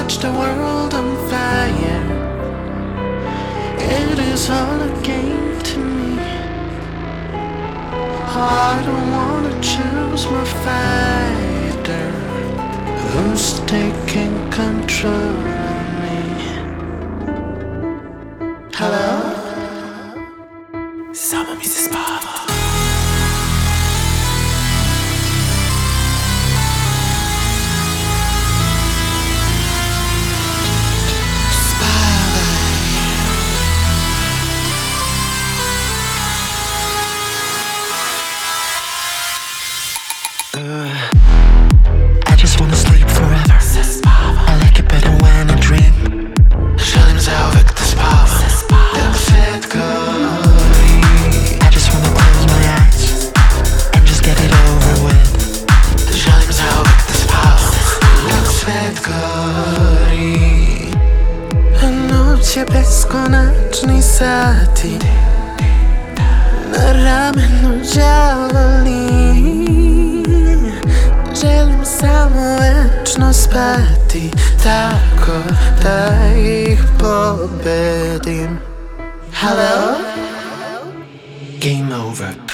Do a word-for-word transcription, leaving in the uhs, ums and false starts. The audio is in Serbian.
catch the world on fire. It is all a game to me. I don't wanna choose my fighter. Who's taking control of me? Hello? Sama missus Pava. I just wanna sleep forever. I like it better when I dream. Želim zauvek da spavam dok svet gori. I just wanna close my eyes and just get it over with. Želim zauvek da spavam dok svet gori. Noć je beskonačni sati, na ramenu đavoli. Želim samo večno spati, tako da ih pobedim. Hello? Game over.